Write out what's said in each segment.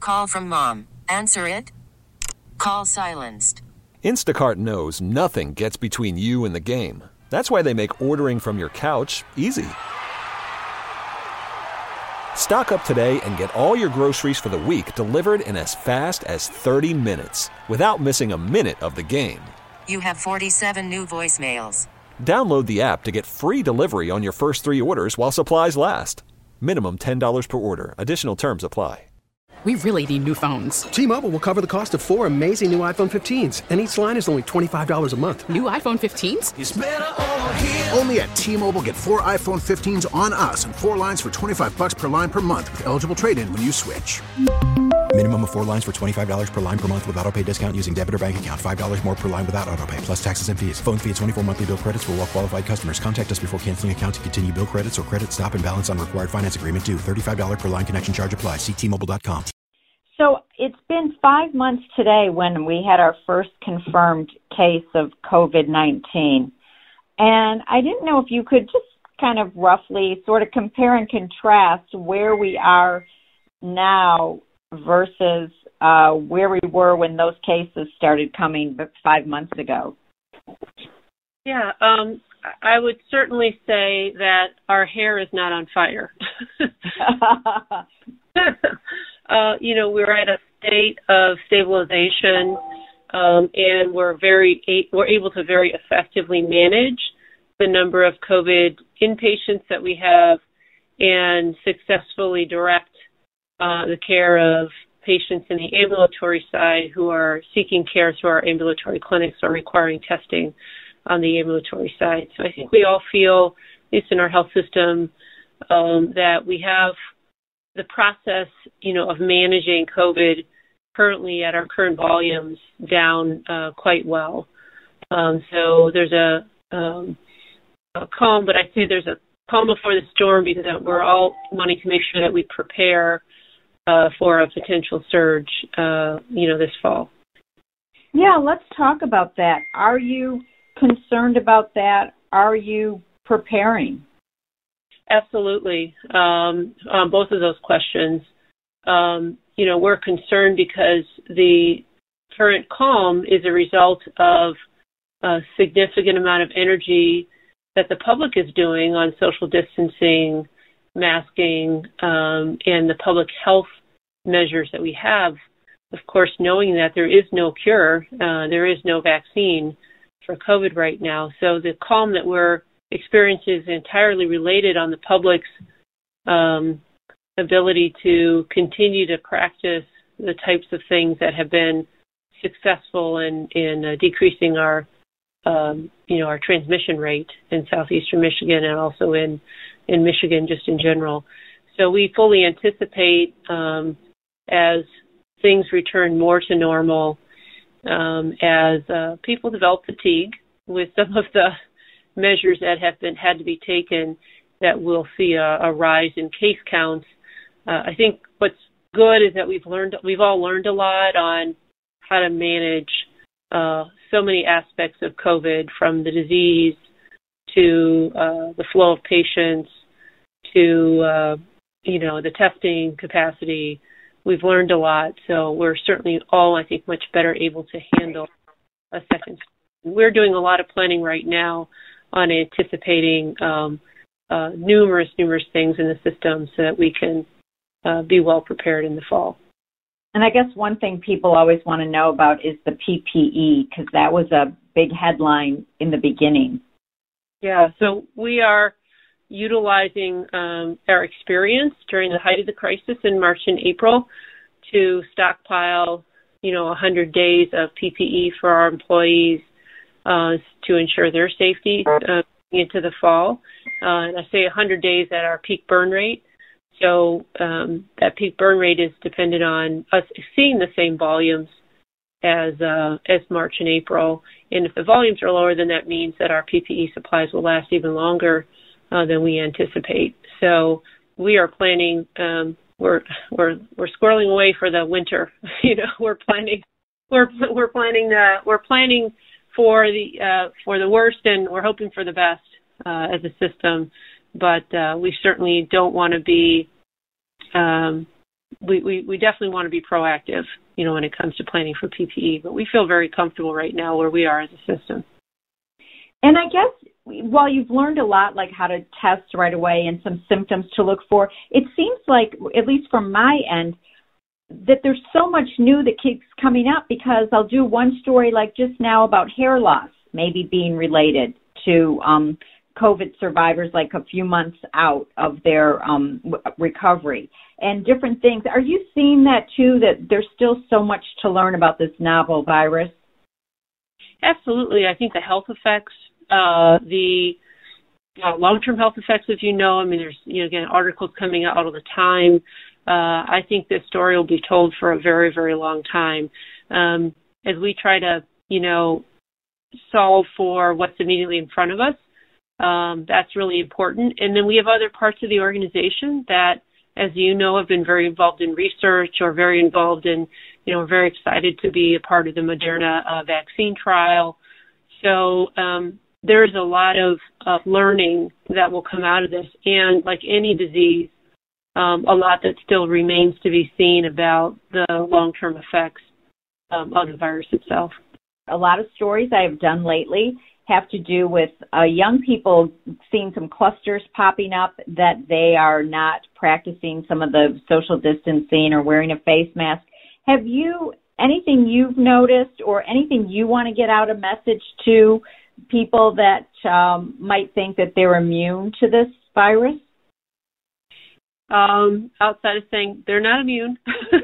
Call from mom. Answer it. Call silenced. Instacart knows nothing gets between you and the game. That's why they make ordering from your couch easy. Stock up today and get all your groceries for the week delivered in as fast as 30 minutes without missing a minute of the game. You have 47 new voicemails. Download the app to get free delivery on your first 3 orders while supplies last. Minimum $10 per order. Additional terms apply. We really need new phones. T-Mobile will cover the cost of 4 amazing new iPhone 15s, and each line is only $25 a month. New iPhone 15s? It's better over here. Only at T-Mobile, get 4 iPhone 15s on us and 4 lines for $25 per line per month with eligible trade-in when you switch. Minimum of 4 lines for $25 per line per month with autopay discount using debit or bank account. $5 more per line without autopay, plus taxes and fees. Phone fee at 24 monthly bill credits for well-qualified customers. Contact us before canceling account to continue bill credits or credit stop and balance on required finance agreement due. $35 per line connection charge applies. See T-Mobile.com. So it's been 5 months today when we had our first confirmed case of COVID-19. And I didn't know if you could just kind of roughly sort of compare and contrast where we are now versus where we were when those cases started coming 5 months ago. Yeah, I would certainly say that our hair is not on fire. We're at a state of stabilization, and we're able to very effectively manage the number of COVID inpatients that we have and successfully direct the care of patients in the ambulatory side who are seeking care through our ambulatory clinics or requiring testing on the ambulatory side. So I think we all feel, at least in our health system, that we have the process, of managing COVID currently at our current volumes down quite well. So there's a calm, but I'd say there's a calm before the storm because we're all wanting to make sure that we prepare for a potential surge, this fall. Yeah, let's talk about that. Are you concerned about that? Are you preparing? Absolutely. On both of those questions, we're concerned because the current calm is a result of a significant amount of energy that the public is doing on social distancing, masking, and the public health measures that we have. Of course, knowing that there is no cure, there is no vaccine for COVID right now. So the calm that we're experiencing is entirely related on the public's ability to continue to practice the types of things that have been successful in decreasing our transmission rate in southeastern Michigan and also in Michigan just in general. So we fully anticipate as things return more to normal, as people develop fatigue with some of the measures that have had to be taken, that we'll see a rise in case counts. I think what's good is that we've all learned a lot on how to manage so many aspects of COVID, from the disease to the flow of patients to the testing capacity. We've learned a lot, so we're certainly all, I think, much better able to handle a second. We're doing a lot of planning right now on anticipating numerous things in the system so that we can be well prepared in the fall. And I guess one thing people always want to know about is the PPE, because that was a big headline in the beginning. Yeah, so we are utilizing our experience during the height of the crisis in March and April to stockpile, 100 days of PPE for our employees to ensure their safety into the fall. And I say 100 days at our peak burn rate. So that peak burn rate is dependent on us seeing the same volumes as March and April. And if the volumes are lower, then that means that our PPE supplies will last even longer than we anticipate. So we are planning. We're squirreling away for the winter. We're planning. We're planning for the worst, and we're hoping for the best as a system. But we certainly don't want to be we definitely want to be proactive, when it comes to planning for PPE. But we feel very comfortable right now where we are as a system. And I guess while you've learned a lot, like how to test right away and some symptoms to look for, it seems like, at least from my end, that there's so much new that keeps coming up, because I'll do one story like just now about hair loss maybe being related to COVID survivors like a few months out of their recovery and different things. Are you seeing that too, that there's still so much to learn about this novel virus? Absolutely. I think the health effects, the long-term health effects, as there's, again, articles coming out all the time. I think this story will be told for a very, very long time. As we try to, solve for what's immediately in front of us, that's really important. And then we have other parts of the organization that, as have been very involved in research or very involved in, we're very excited to be a part of the Moderna vaccine trial. So there's a lot of learning that will come out of this. And like any disease, a lot that still remains to be seen about the long-term effects of the virus itself. A lot of stories I have done lately have to do with young people seeing some clusters popping up that they are not practicing some of the social distancing or wearing a face mask. Have you, anything you've noticed or anything you want to get out a message to people that might think that they're immune to this virus? Outside of saying they're not immune.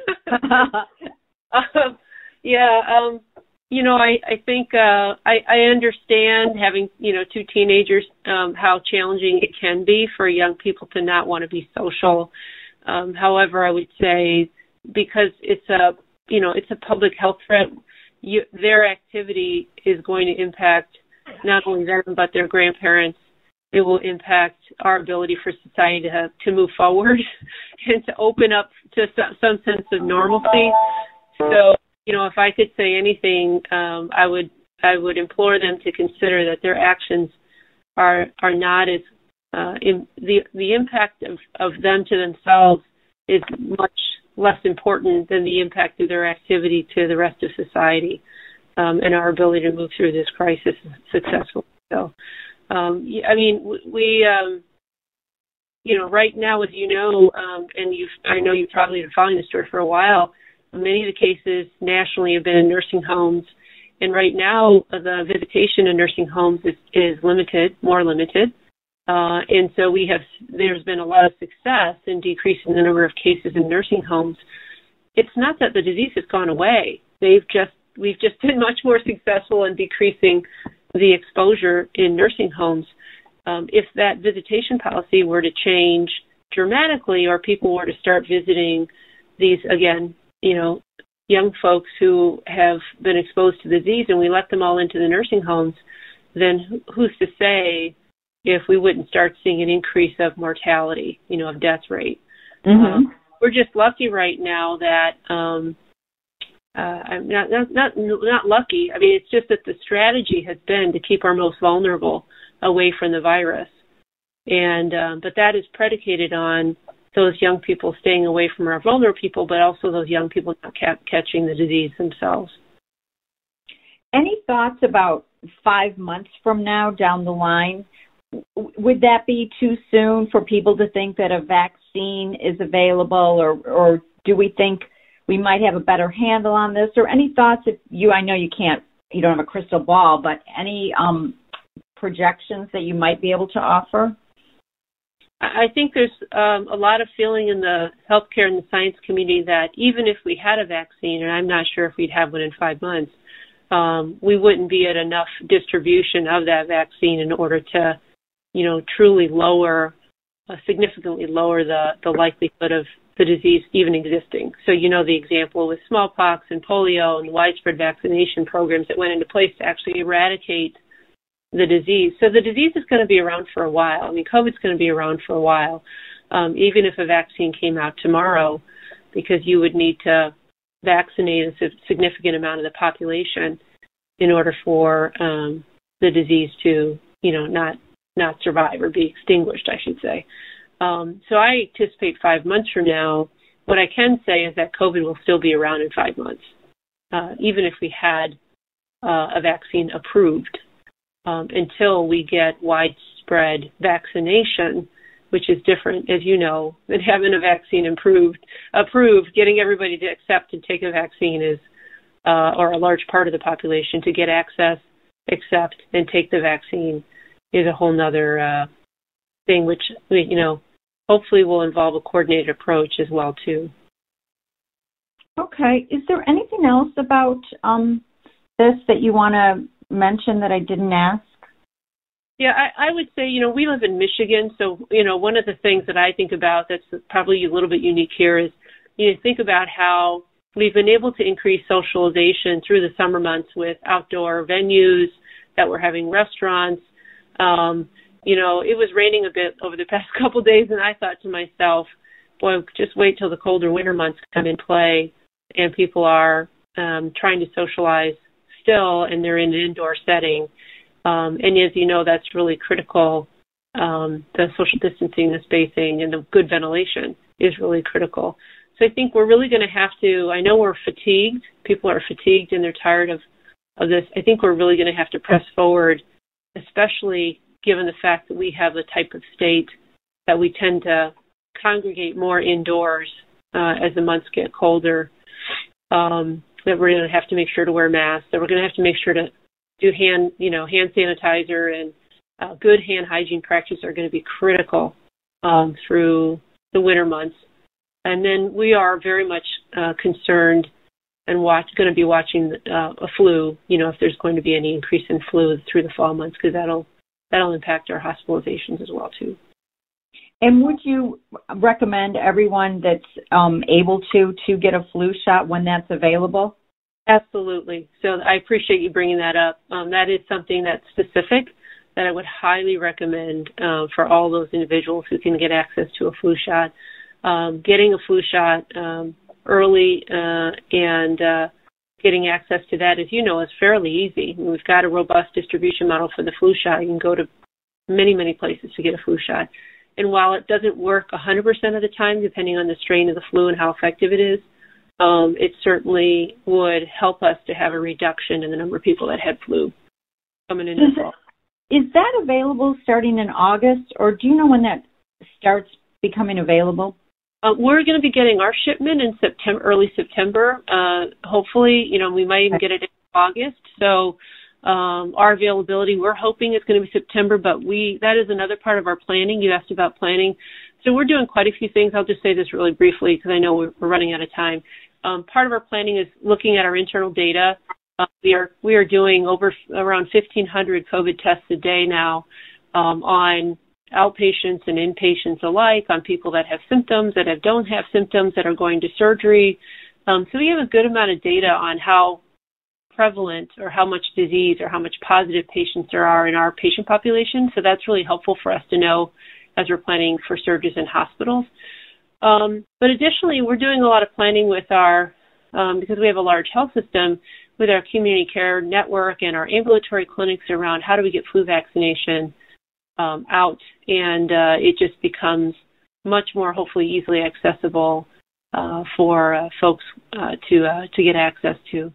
I think I understand having, two teenagers, how challenging it can be for young people to not want to be social. However, I would say because it's a public health threat, their activity is going to impact not only them but their grandparents. It will impact our ability for society to move forward and to open up to some sense of normalcy. So, if I could say anything, I would implore them to consider that their actions are not as the impact of them to themselves is much less important than the impact of their activity to the rest of society, and our ability to move through this crisis successfully. So, we right now, as and I know you've probably been following this story for a while. Many of the cases nationally have been in nursing homes, and right now the visitation in nursing homes is limited, more limited, and so there's been a lot of success in decreasing the number of cases in nursing homes. It's not that the disease has gone away; we've just been much more successful in decreasing the exposure in nursing homes. If that visitation policy were to change dramatically, or people were to start visiting these again, young folks who have been exposed to the disease, and we let them all into the nursing homes, then who's to say if we wouldn't start seeing an increase of mortality, of death rate. Mm-hmm. We're just lucky right now that I'm not lucky. I mean, it's just that the strategy has been to keep our most vulnerable away from the virus, and but that is predicated on those young people staying away from our vulnerable people, but also those young people not catching the disease themselves. Any thoughts about 5 months from now down the line? Would that be too soon for people to think that a vaccine is available, or do we think we might have a better handle on this? Or any thoughts, I know you don't have a crystal ball, but any projections that you might be able to offer? I think there's a lot of feeling in the healthcare and the science community that even if we had a vaccine, and I'm not sure if we'd have one in 5 months, we wouldn't be at enough distribution of that vaccine in order to, truly significantly lower the likelihood of the disease even existing. So, the example with smallpox and polio and widespread vaccination programs that went into place to actually eradicate the disease. So the disease is going to be around for a while. I mean, COVID's going to be around for a while, even if a vaccine came out tomorrow, because you would need to vaccinate a significant amount of the population in order for the disease to, not survive or be extinguished, I should say. So I anticipate 5 months from now what I can say is that COVID will still be around in 5 months, even if we had a vaccine approved. Until we get widespread vaccination, which is different, as you know, than having a vaccine approved. Getting everybody to accept and take a vaccine is, or a large part of the population to get access, accept, and take the vaccine is a whole nother thing, which, hopefully will involve a coordinated approach as well, too. Okay. Is there anything else about this that you want to mention that I didn't ask? Yeah, I would say, we live in Michigan, so, one of the things that I think about that's probably a little bit unique here is, think about how we've been able to increase socialization through the summer months with outdoor venues, that we're having restaurants. It was raining a bit over the past couple of days, and I thought to myself, boy, just wait till the colder winter months come in play, and people are trying to socialize still, and they're in an indoor setting. And as you know, that's really critical. The social distancing, the spacing, and the good ventilation is really critical. So I think we're really going to have to, I know we're fatigued. People are fatigued and they're tired of this. I think we're really going to have to press forward, especially given the fact that we have the type of state that we tend to congregate more indoors as the months get colder, that we're going to have to make sure to wear masks, that we're going to have to make sure to do hand sanitizer and good hand hygiene practices are going to be critical through the winter months. And then we are very much concerned and going to be watching a flu, if there's going to be any increase in flu through the fall months, because that'll impact our hospitalizations as well, too. And would you recommend everyone that's able to get a flu shot when that's available? Absolutely. So I appreciate you bringing that up. That is something that's specific that I would highly recommend for all those individuals who can get access to a flu shot. Getting a flu shot early and getting access to that, as you know, is fairly easy. We've got a robust distribution model for the flu shot. You can go to many, many places to get a flu shot. And while it doesn't work 100% of the time, depending on the strain of the flu and how effective it is, it certainly would help us to have a reduction in the number of people that had flu coming in the fall. Is that available starting in August, or do you know when that starts becoming available? We're going to be getting our shipment in early September. Hopefully, we might even get it in August. So our availability, we're hoping it's going to be September, but that is another part of our planning. You asked about planning. So we're doing quite a few things. I'll just say this really briefly because I know we're running out of time. Part of our planning is looking at our internal data. We are doing around 1,500 COVID tests a day now on outpatients and inpatients alike, on people that have symptoms, that don't have symptoms, that are going to surgery. So we have a good amount of data on how prevalent or how much disease or how much positive patients there are in our patient population. So that's really helpful for us to know as we're planning for surges in hospitals. But additionally, we're doing a lot of planning with because we have a large health system, with our community care network and our ambulatory clinics around how do we get flu vaccination out, and it just becomes much more hopefully easily accessible for folks to get access to.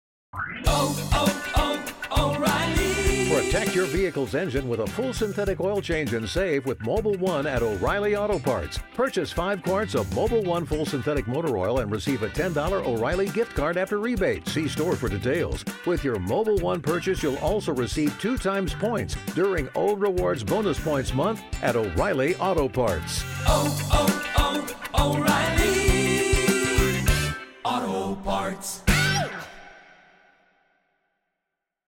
Protect your vehicle's engine with a full synthetic oil change and save with Mobil 1 at O'Reilly Auto Parts. Purchase 5 quarts of Mobil 1 full synthetic motor oil and receive a $10 O'Reilly gift card after rebate. See store for details. With your Mobil 1 purchase, you'll also receive 2 times points during Old Rewards Bonus Points Month at O'Reilly Auto Parts. O'Reilly Auto Parts.